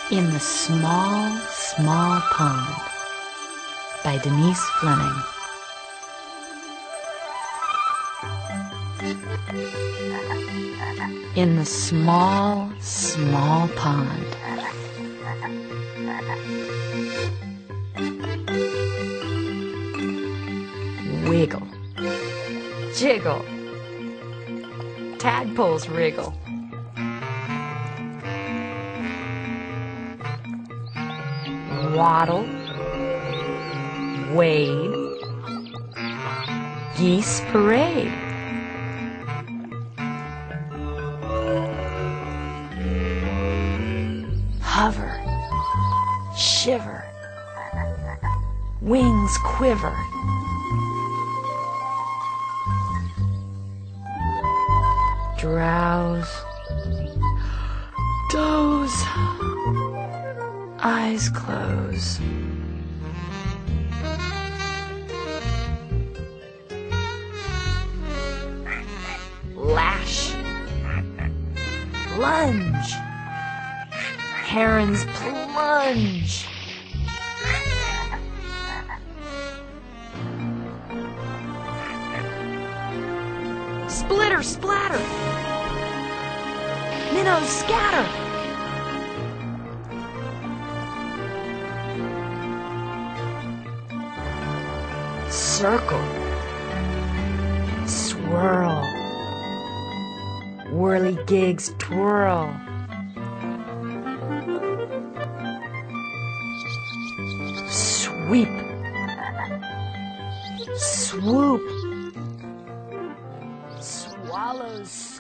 In the Small, Small Pond by Denise Fleming. In the small, small pond. Wiggle, jiggle, tadpoles wriggle. Waddle, wade, geese parade. Hover, shiver, wings quiver. Drowse, doze, eyes close. Lash, lunge, herons plunge. Splitter, splatter, minnows scatter. Circle, swirl, whirligigs twirl. Sweep, swoop, swallows